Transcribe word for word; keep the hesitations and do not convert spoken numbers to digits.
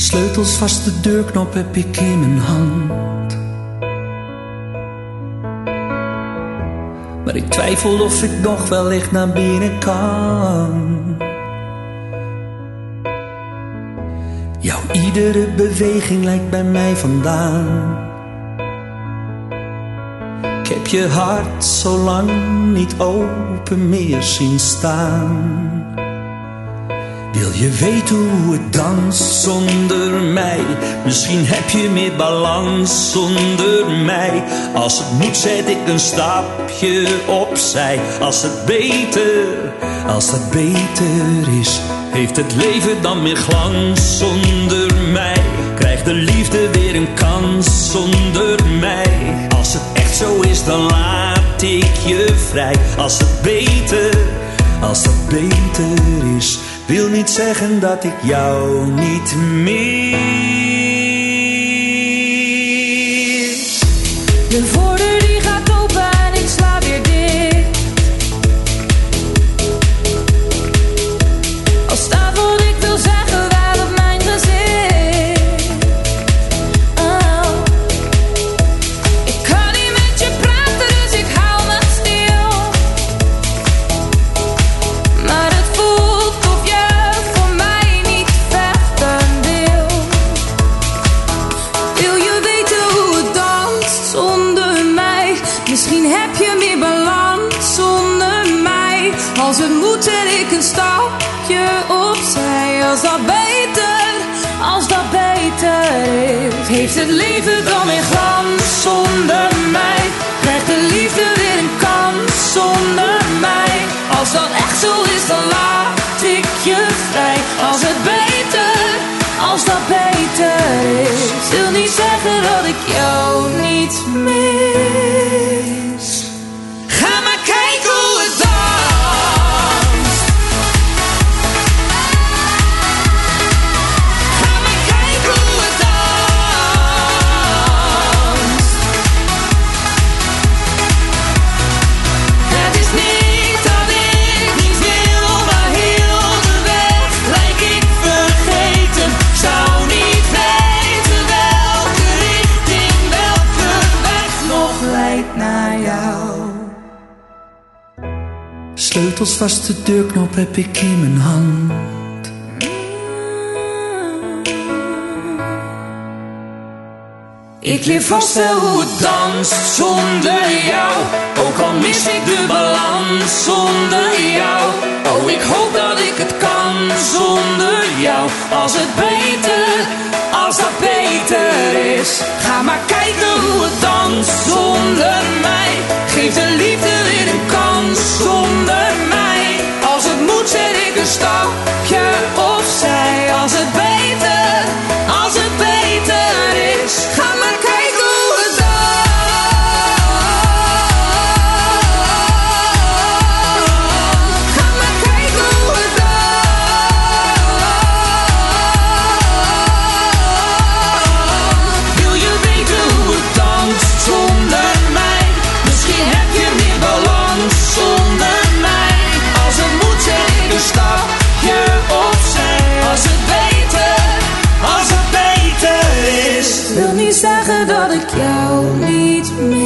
Sleutels vast, de deurknop heb ik in mijn hand. Maar ik twijfel of ik nog wellicht naar binnen kan. Jouw iedere beweging lijkt bij mij vandaan. Ik heb je hart zo lang niet open meer zien staan. Wil je weten hoe het danst zonder mij? Misschien heb je meer balans zonder mij. Als het moet zet ik een stapje opzij. Als het beter, als het beter is, heeft het leven dan meer glans zonder mij? Krijgt de liefde weer een kans zonder mij? Als het echt zo is, dan laat ik je vrij. Als het beter, als het beter is, wil niet zeggen dat ik jou niet mis. De voordeur die gaat open en ik sla weer dicht. Al staat wat ik wil zeggen wel op mijn gezicht. Oh. Ik kan niet met je praten, dus ik hou me stil. Maar het voelt of je voor mij niet vechten wil. Wil je weten hoe het danst zonder mij? Misschien heb je meer balans zonder mij. Als het moet zet ik een stapje opzij. Als dat beter, als dat beter is, heeft het leven dan weer glans zonder mij? Krijgt de liefde weer een kans zonder mij? Als dat echt zo is, dan laat ik je vrij. Als het beter, als dat beter is, wil niet zeggen dat ik jou niet mis. Ga maar kijken hoe het danst. Ga maar kijken hoe het danst. Het is niet dat ik niet wil, maar heel de weg lijk ik vergeten. Zou niet weten welke richting, welke weg nog leidt naar jou. Sleutels vast, de deurknop heb ik in mijn hand. Ik leer vast wel hoe het danst zonder jou. Ook al mis ik de balans zonder jou. Oh, ik hoop dat ik het kan zonder jou. Als het beter, als dat beter is, ga maar kijken hoe het danst zonder mij. Geef de liefde weer een kans zonder mij. Als het moet zet ik een stapje opzij. Als het beter, als het beter is, ga maar kijken hoe het danst. Ga maar kijken hoe het danst. Wil je weten hoe het danst zonder mij? Misschien heb je meer balans zonder mij. Als het moet zet ik een stapje opzij. Als het beter, als het beter is, wil niet zeggen dat ik jou niet mis.